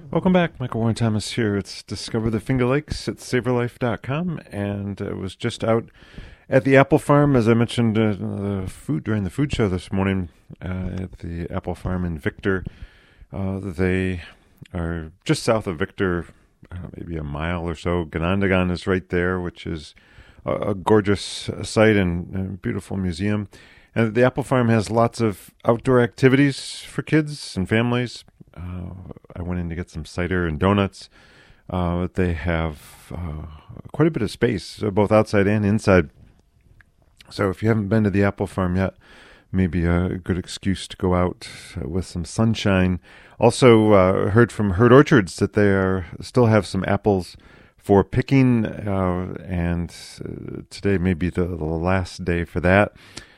Welcome back. Michael Warren Thomas here. It's Discover the Finger Lakes at SavorLife.com, and was just out at the apple farm, as I mentioned, during the food show this morning at the apple farm in Victor. They are just south of Victor, maybe a mile or so. Ganondagan is right there, which is a gorgeous site and a beautiful museum. And the apple farm has lots of outdoor activities for kids and families. I went in to get some cider and donuts. They have quite a bit of space, both outside and inside. So if you haven't been to the apple farm yet, maybe a good excuse to go out with some sunshine. Also heard from Herd Orchards that they still have some apples for picking, and today may be the last day for that.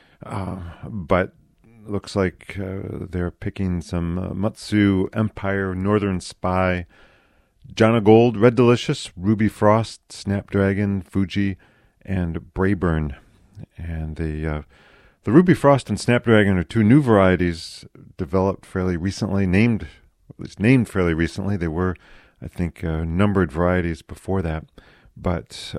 But looks like they're picking some Mutsu Empire, Northern Spy, Jana Gold, Red Delicious, Ruby Frost, Snapdragon, Fuji, and Brayburn. And the Ruby Frost and Snapdragon are two new varieties developed fairly recently, named fairly recently. They were, I think, numbered varieties before that, but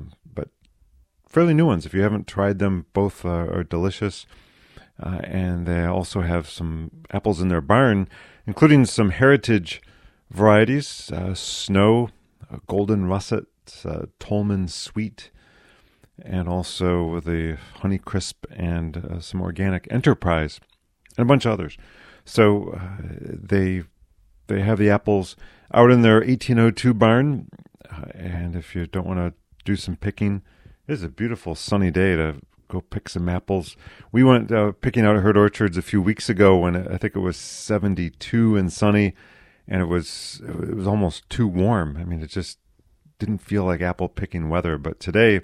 fairly new ones. If you haven't tried them, both are delicious. And they also have some apples in their barn, including some heritage varieties, Snow, Golden Russet, Tolman Sweet, and also the Honey Crisp and some Organic Enterprise, and a bunch of others. So they have the apples out in their 1802 barn, and if you don't want to do some picking, it is a beautiful sunny day to go pick some apples. We went picking out at Herd Orchards a few weeks ago when I think it was 72 and sunny, and it was almost too warm. I mean, it just didn't feel like apple picking weather. But today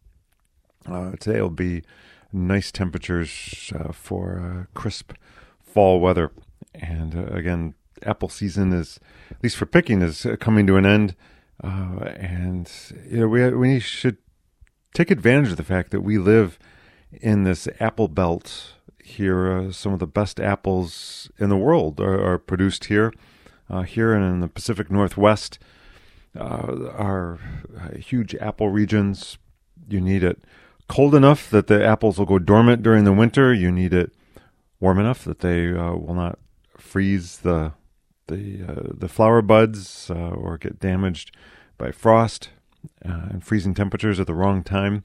will be nice temperatures for crisp fall weather. And again, apple season is, at least for picking, is coming to an end. And we should take advantage of the fact that we live in this apple belt here. Some of the best apples in the world are produced here. Here and in the Pacific Northwest are huge apple regions. You need it cold enough that the apples will go dormant during the winter. You need it warm enough that they will not freeze the flower buds or get damaged by frost and freezing temperatures at the wrong time.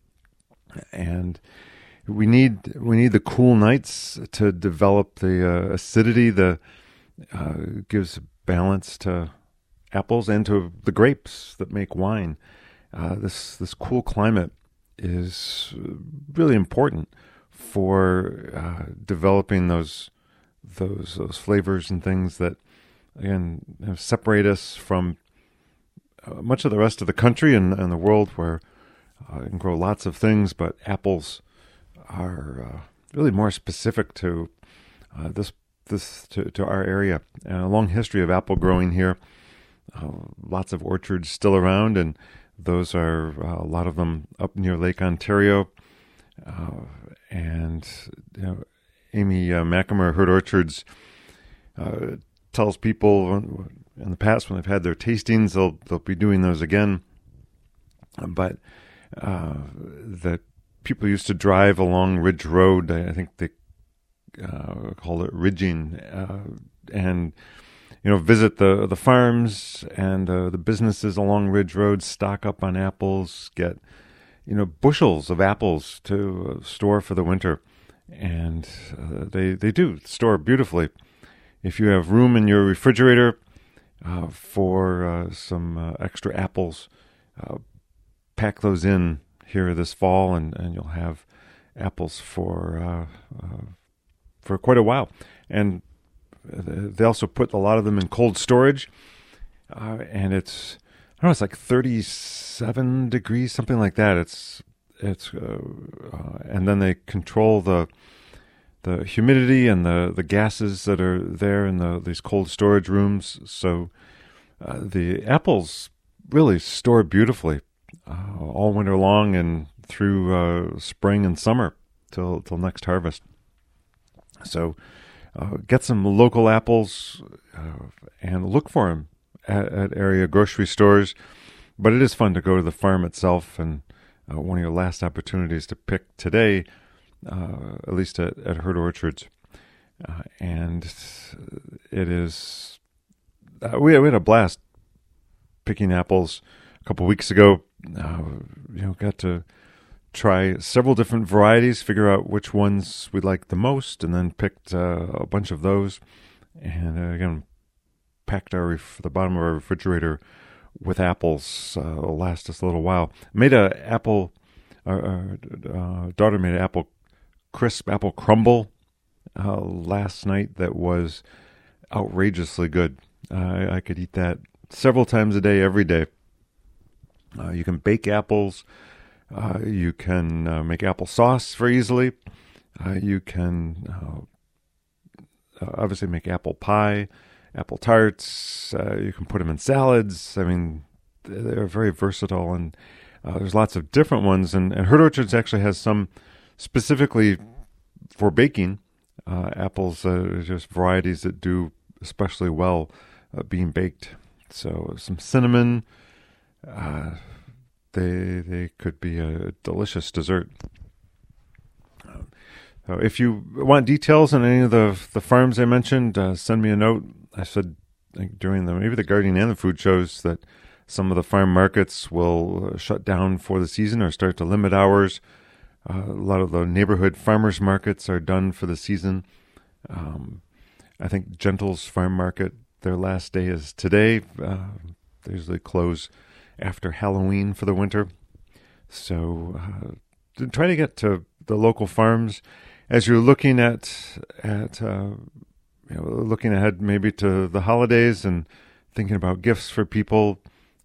And we need the cool nights to develop the acidity that gives balance to apples and to the grapes that make wine. This cool climate is really important for developing those flavors and things that, again, separate us from much of the rest of the country and the world, where you can grow lots of things, but apples are really more specific to to our area. And a long history of apple growing here. Lots of orchards still around, and those are a lot of them up near Lake Ontario. And Amy McAmer, Herd Orchards, tells people in the past when they've had their tastings, they'll be doing those again. But that people used to drive along Ridge Road. I think they call it ridging, and visit the farms and the businesses along Ridge Road, stock up on apples, get bushels of apples to store for the winter, and they do store beautifully. If you have room in your refrigerator for some extra apples, pack those in here this fall, and you'll have apples for quite a while. And they also put a lot of them in cold storage, and it's like 37 degrees, something like that. It's and then they control the humidity and the gases that are there in these cold storage rooms. So the apples really store beautifully all winter long and through spring and summer till next harvest. So get some local apples and look for them at area grocery stores. But it is fun to go to the farm itself, and one of your last opportunities to pick today, at least at Herd Orchards. And it is, we had a blast picking apples a couple weeks ago. Got to try several different varieties, figure out which ones we liked the most, and then picked a bunch of those. And again, packed the bottom of our refrigerator with apples. Will last us a little while. Made a apple. Our daughter made an crisp apple crumble last night that was outrageously good. I could eat that several times a day, every day. You can bake apples. You can make applesauce very easily. You can obviously make apple pie, apple tarts. You can put them in salads. I mean, they're very versatile, and there's lots of different ones. And Herd Orchards actually has some specifically for baking. Apples, just varieties that do especially well being baked. So some cinnamon. They could be a delicious dessert. If you want details on any of the farms I mentioned, send me a note. I said during maybe the gardening and the food shows that some of the farm markets will shut down for the season or start to limit hours. A lot of the neighborhood farmers markets are done for the season. I think Gentle's Farm Market, their last day is today. They usually close after Halloween for the winter. So try to get to the local farms as you're looking looking ahead maybe to the holidays and thinking about gifts for people.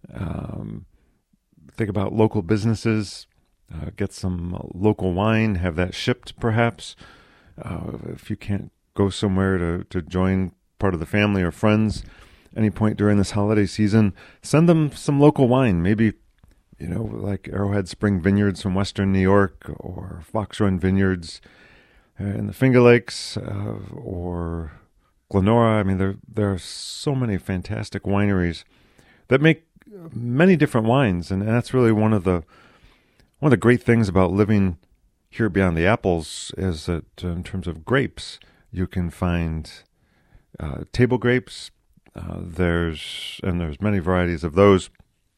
Think about local businesses. Get some local wine, have that shipped perhaps. If you can't go somewhere to join part of the family or friends any point during this holiday season, send them some local wine. Maybe, like Arrowhead Spring Vineyards from Western New York, or Fox Run Vineyards in the Finger Lakes, or Glenora. I mean, there are so many fantastic wineries that make many different wines, and that's really one of the great things about living here beyond the apples is that in terms of grapes, you can find table grapes. There's many varieties of those.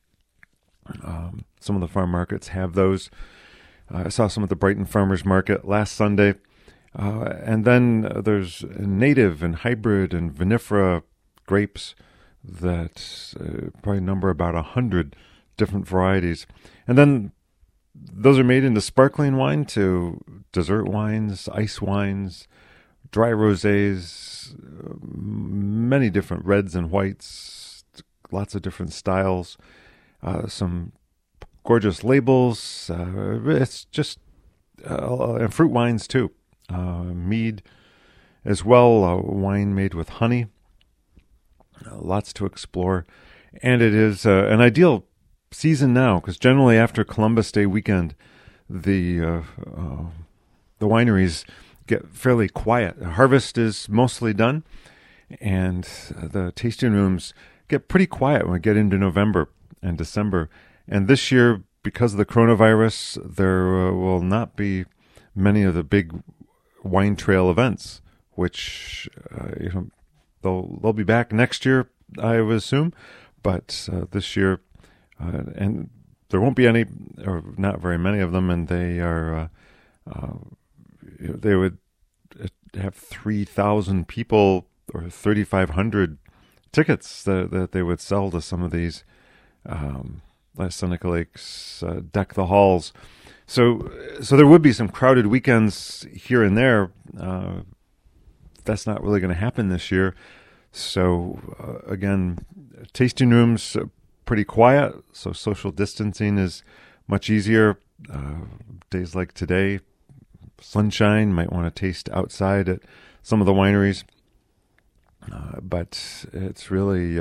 Some of the farm markets have those. I saw some at the Brighton Farmers Market last Sunday. And then there's native and hybrid and vinifera grapes that probably number about 100 different varieties. And then those are made into sparkling wine, to dessert wines, ice wines, dry rosés, many different reds and whites, lots of different styles, some gorgeous labels. It's just and fruit wines too, mead as well, wine made with honey. Lots to explore, and it is an ideal season now because generally after Columbus Day weekend, the wineries get fairly quiet. Harvest is mostly done, and the tasting rooms get pretty quiet when we get into November and December. And this year, because of the coronavirus, there will not be many of the big wine trail events, which they'll be back next year, I would assume. But this year, and there won't be any, or not very many of them, and they are. They would have 3,000 people or 3,500 tickets that they would sell to some of these Seneca Lakes, Deck the Halls. So there would be some crowded weekends here and there. That's not really going to happen this year. So again, tasting rooms pretty quiet. So social distancing is much easier. Days like today, sunshine, might want to taste outside at some of the wineries. But it's really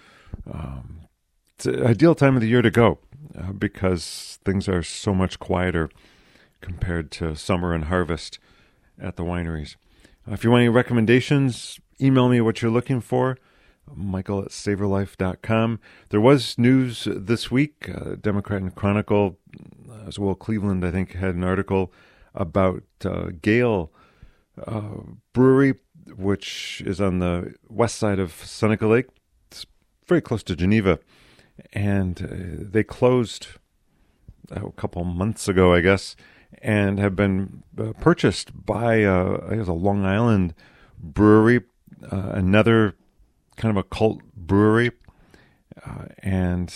it's an ideal time of the year to go because things are so much quieter compared to summer and harvest at the wineries. If you want any recommendations, email me what you're looking for. Michael at savorlife.com. There was news this week. Democrat and Chronicle, as well, Cleveland, I think, had an article about Gale Brewery, which is on the west side of Seneca Lake. It's very close to Geneva. And they closed a couple months ago, I guess, and have been purchased by I guess a Long Island brewery, another kind of a cult brewery, and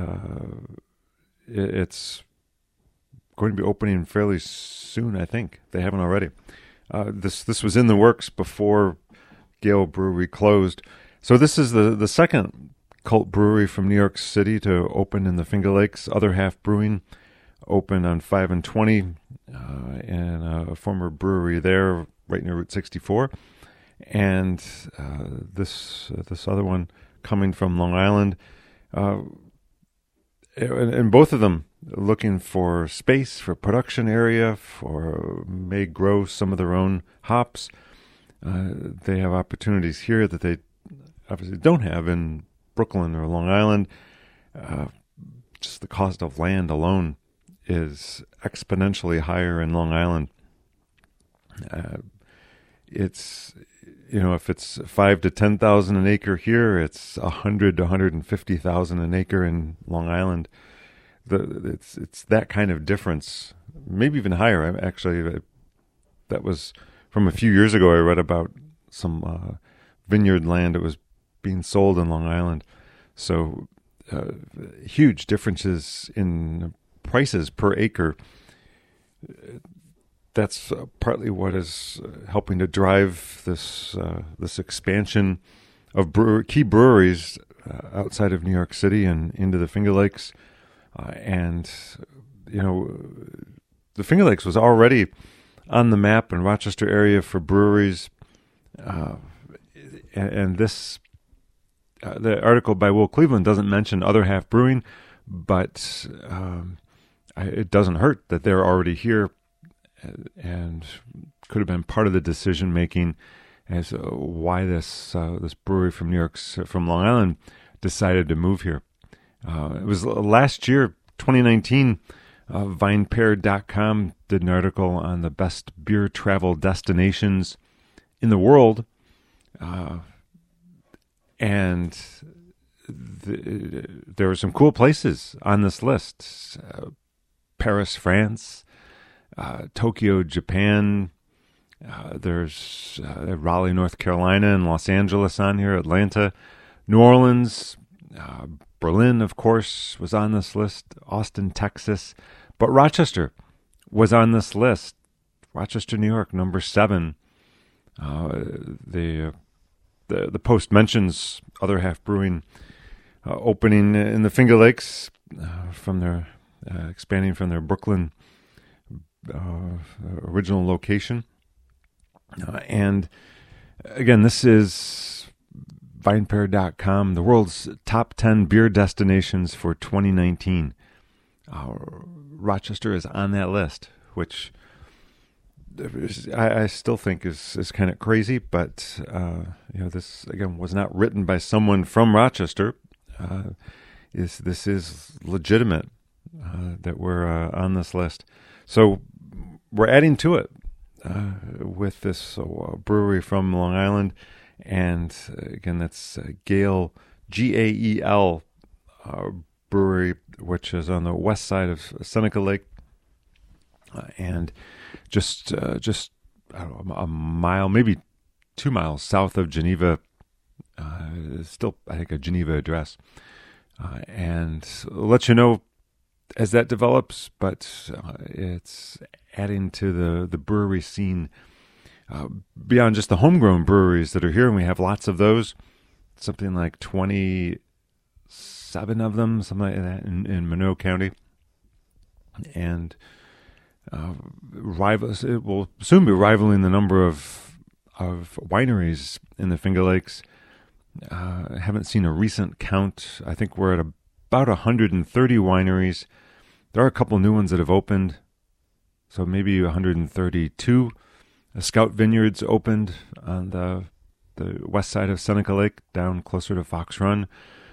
it's going to be opening fairly soon. I think they haven't already. This was in the works before Gale Brewery closed. So this is the second cult brewery from New York City to open in the Finger Lakes. Other Half Brewing opened on 5 and 20 in a former brewery there right near Route 64. And this other one coming from Long Island. And both of them looking for space, for production area, may grow some of their own hops. They have opportunities here that they obviously don't have in Brooklyn or Long Island. Just the cost of land alone is exponentially higher in Long Island. It's, if it's 5 to 10,000 an acre here, it's 100 to 150,000 an acre in Long Island. It's that kind of difference, maybe even higher. Actually, that was from a few years ago. I read about some vineyard land that was being sold in Long Island. So huge differences in prices per acre. That's partly what is helping to drive this expansion of key breweries outside of New York City and into the Finger Lakes. And the Finger Lakes was already on the map in Rochester area for breweries. And this, the article by Will Cleveland doesn't mention Other Half Brewing, but it doesn't hurt that they're already here and could have been part of the decision making as why this brewery from Long Island decided to move here. It was last year, 2019, VinePair.com did an article on the best beer travel destinations in the world, and there were some cool places on this list. Paris, France, Tokyo, Japan. There's Raleigh, North Carolina, and Los Angeles on here, Atlanta, New Orleans, Berlin, of course, was on this list, Austin, Texas, but Rochester was on this list. Rochester, New York, number 7. The Post mentions Other Half Brewing opening in the Finger Lakes from their expanding from their Brooklyn original location. And again, this is VinePair.com, the world's top 10 beer destinations for 2019. Rochester is on that list, which I still think is kind of crazy, but this again was not written by someone from Rochester. This is legitimate that we're on this list, so we're adding to it with this brewery from Long Island, and again that's Gale, Gael brewery, which is on the west side of Seneca Lake, and just I don't know, a mile, maybe 2 miles south of Geneva. Still, I think, a Geneva address, and I'll let you know as that develops. But it's adding to the brewery scene beyond just the homegrown breweries that are here, and we have lots of those. Something like 27 of them, something like that, in Monroe County, and it will soon be rivaling the number of wineries in the Finger Lakes. I haven't seen a recent count. I think we're at about 130 wineries. There are a couple new ones that have opened, so maybe 132. Scout Vineyards opened on the west side of Seneca Lake, down closer to Fox Run.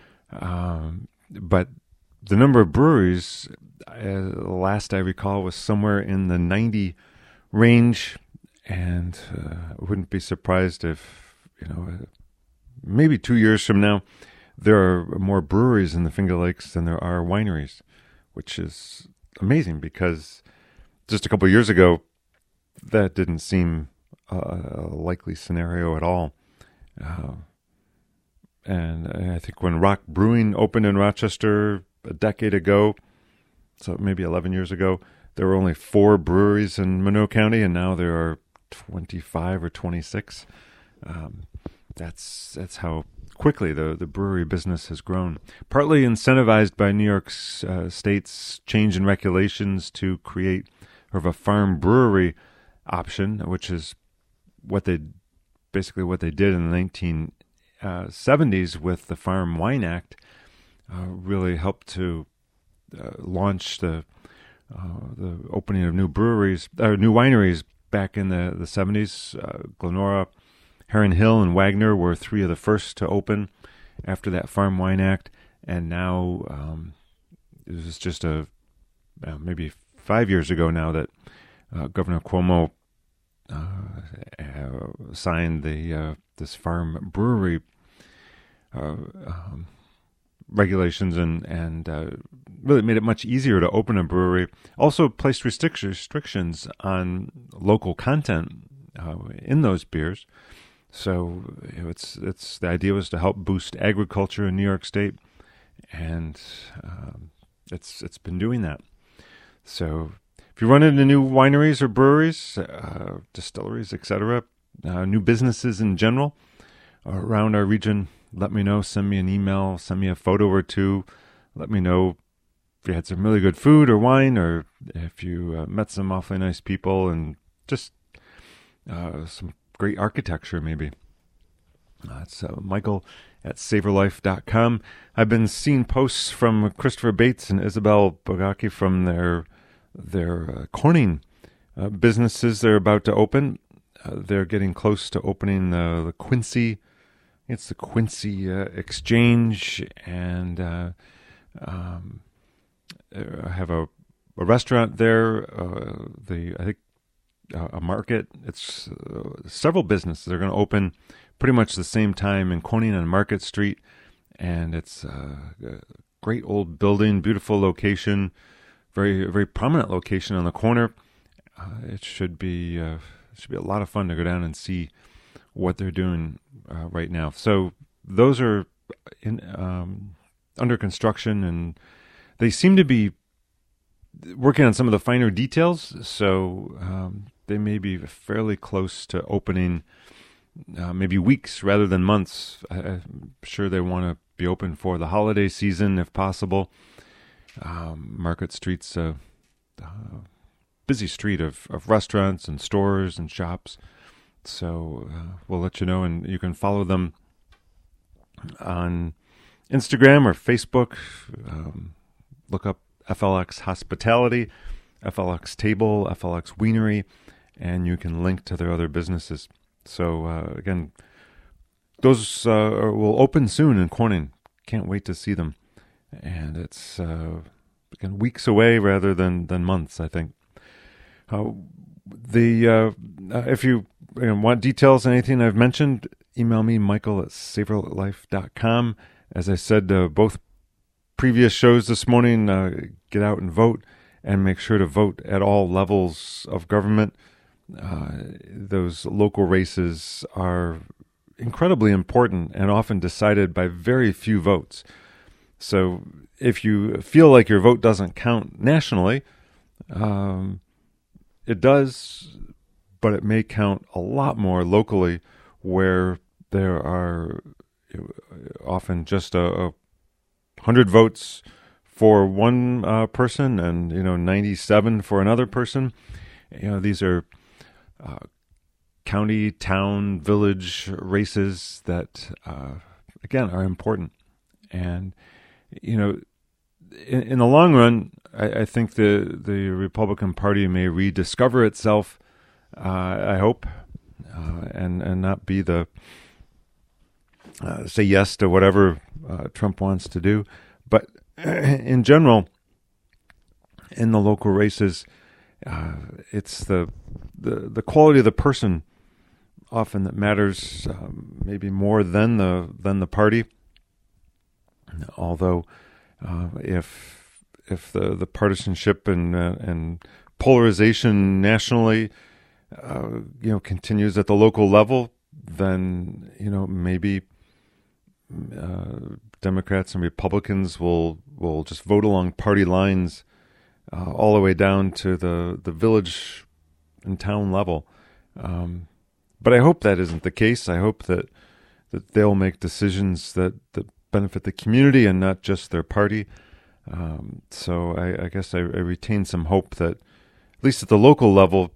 But the number of breweries, last I recall, was somewhere in the 90 range, and I wouldn't be surprised if, maybe 2 years from now, there are more breweries in the Finger Lakes than there are wineries, which is amazing because just a couple of years ago, that didn't seem a likely scenario at all. And I think when Rock Brewing opened in Rochester a decade ago, so maybe 11 years ago, there were only 4 breweries in Monroe County, and now there are 25 or 26. That's how quickly the brewery business has grown. Partly incentivized by New York State's change in regulations to create sort of a farm brewery option, which is what they did in the 1970s with the Farm Wine Act, really helped to launch the opening of new wineries back in the 70s. Glenora, Heron Hill, and Wagner were 3 of the first to open after that Farm Wine Act, and now it was just maybe 5 years ago now that Governor Cuomo signed this farm brewery regulations and really made it much easier to open a brewery. Also placed restrictions on local content in those beers. So it's the idea was to help boost agriculture in New York State, and it's been doing that. So if you run into new wineries or breweries, distilleries, etc., new businesses in general around our region, let me know. Send me an email, send me a photo or two. Let me know if you had some really good food or wine, or if you met some awfully nice people, and just some great architecture maybe. It's Michael at savorlife.com. I've been seeing posts from Christopher Bates and Isabel Bogacki from their Corning businesses they're about to open. They're getting close to opening the Quincy. It's the Quincy Exchange, and I have a restaurant there. I think a market. It's several businesses. They're going to open pretty much the same time in Corning on Market Street, and it's a great old building, beautiful location, very very prominent location on the corner. It should be a lot of fun to go down and see what they're doing right now. So those are under construction, and they seem to be working on some of the finer details. So they may be fairly close to opening, maybe weeks rather than months. I'm sure they want to be open for the holiday season if possible. Market Street's a busy street of restaurants and stores and shops. So we'll let you know, and you can follow them on Instagram or Facebook. Look up FLX Hospitality, FLX Table, FLX Wienery, and you can link to their other businesses. So again, those will open soon in Corning. Can't wait to see them. And it's again weeks away rather than months, I think. If you want details on anything I've mentioned, email me, Michael at savorlife.com. As I said, both previous shows this morning, get out and vote, and make sure to vote at all levels of government. Those local races are incredibly important and often decided by very few votes. So if you feel like your vote doesn't count nationally, it does, but it may count a lot more locally, where there are often just 100 votes for one person and 97 for another person. These are county, town, village races that again are important. And in the long run, I think the Republican Party may rediscover itself I hope, and not be the say yes to whatever Trump wants to do. But in general, in the local races, it's the quality of the person often that matters, maybe more than the party. Although, if the partisanship and polarization nationally, continues at the local level, then maybe Democrats and Republicans will just vote along party lines all the way down to the village and town level. But I hope that isn't the case. I hope that they'll make decisions that benefit the community and not just their party. So I guess I retain some hope that, at least at the local level,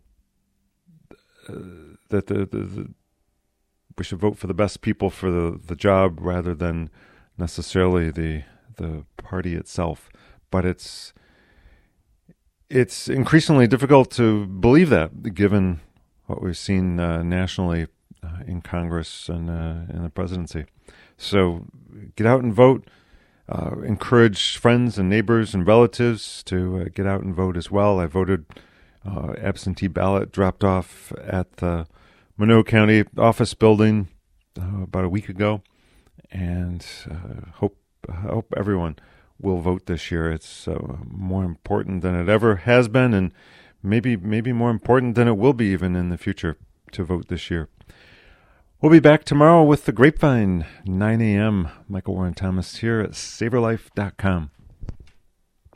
that we should vote for the best people for the job rather than necessarily the party itself. But it's increasingly difficult to believe that, given what we've seen nationally in Congress and in the presidency. So get out and vote. Encourage friends and neighbors and relatives to get out and vote as well. I voted absentee ballot, dropped off at the Monroe County office building about a week ago, and hope everyone will vote this year. It's more important than it ever has been, and maybe more important than it will be even in the future to vote this year. We'll be back tomorrow with The Grapevine, 9 a.m. Michael Warren Thomas here at SavorLife.com.